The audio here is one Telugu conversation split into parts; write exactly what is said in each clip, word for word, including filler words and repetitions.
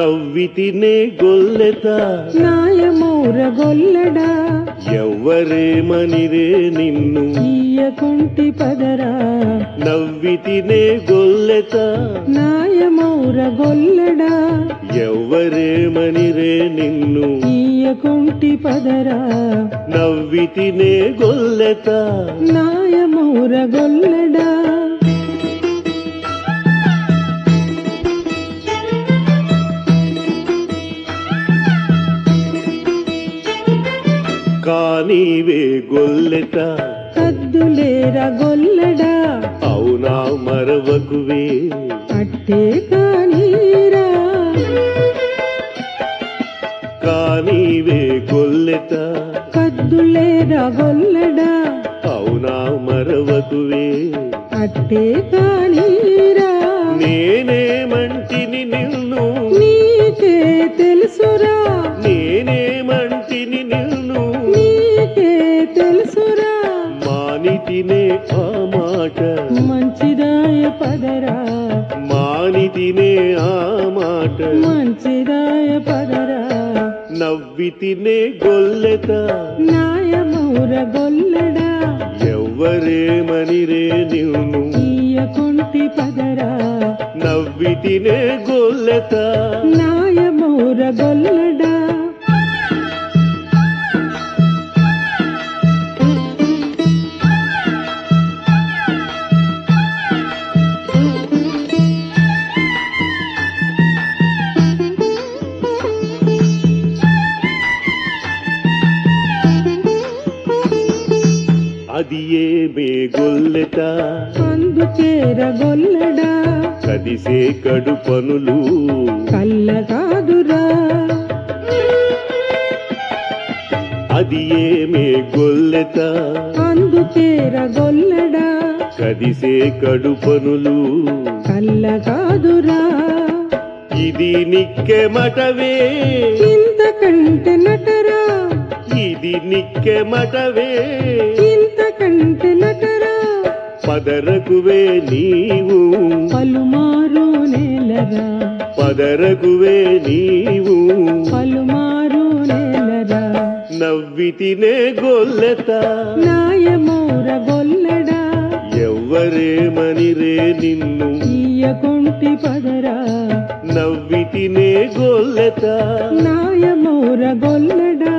నవ్వితినే గొల్లెత నాయమౌర గొల్లడా ఎవ్వరేమనిరే నిన్ను ఈయకుంటి పదరా నవ్వితినే గొల్లెత నాయమౌర గొల్లడా ఎవ్వరేమనిరే నిన్ను ఈయకుంటి పదరా నవ్వితినే గొల్లెత నాయమౌర గొల్లడా కానీవే గొల్లెత కద్దులేరా గొల్లడా అవునా మరవకువే అట్టే కానీరా కానీవే గొల్లెత కద్దులేరా గొల్లడా అవునా మరవకువే అట్టే కానీరా నేనేమంటిని నిన్ను నీకే తెలుసురా నేనేమంటిని నిన్ను నీకే తెలుసురా మానితినే ఆ మాట మంచిదాయ పదరా మానితినే ఆ మాట మంచిదాయ పదరా నవ్వితినే గొల్లెత నాయమౌర గొల్లడా ఎవ్వరేమనిరే నిన్ను ఈయకుంటి పదరా నవ్వితినే గొల్లెత నాయమౌర గొల్లడా అది ఏమే గొల్లెత అందుచేర గొల్లడా కదిసే కడు పనులు కళ్ళ కాదురా అది ఏమే గొల్లెత అందుచేర గొల్లడా కదిసే కడు పనులు కళ్ళ కాదురా ఇది నిక్కెమటవే ఇంతకంటే నటరా ఇది నిక్కెమటవే ఇంతకంటే నటరా పదరకువే నీవు పలుమారు నేలరా పదరకువే నీవు పలుమారు నేలరా నవ్వితినే గొల్లెత నాయమౌర గొల్లడా ఎవ్వరేమనిరే నిన్ను ఈయకుంటి పదరా నవ్వితినే గొల్లెత నాయమౌర గొల్లడా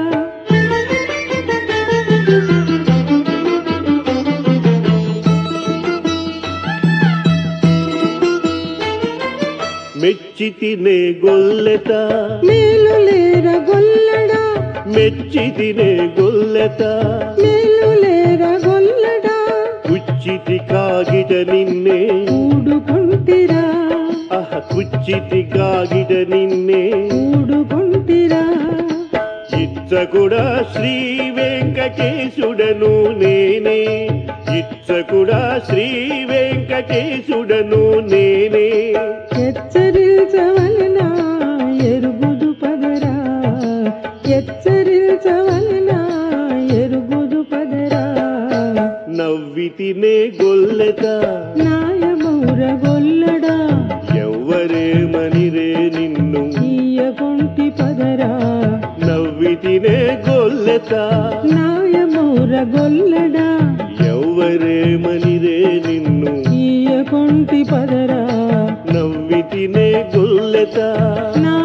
మెచ్చితినే గొల్లెత మేలు లేర గొల్లడా మెచ్చితినే గొల్లెత మేలు లేర గొల్లడా కుచ్చితి కాగిట నిన్నే ఊడుకుంటిరా అహ కుచ్చితి కాగిట నిన్నే ఊడుకుంటిరా ఇచ్చకుడా శ్రీ వెంకటేశుడను నేనే ఇచ్చకుడా శ్రీ వెంకటేశుడను నేనే హెచ్చరించవలనా ఎరుగుదు పదరా హెచ్చరించవలనా ఎరుగుదు పదరా నవ్వితినే గొల్లెత నాయమౌర గొల్లడా ఎవ్వరేమనిరే నిన్ను ఈయకుంటి పదరా నవ్వితినే గొల్లెత నాయమౌర గొల్లడా ఎవ్వరేమనిరే నిన్ను ఈయకుంటి పదరా నవ్వితినే గొల్లెత నా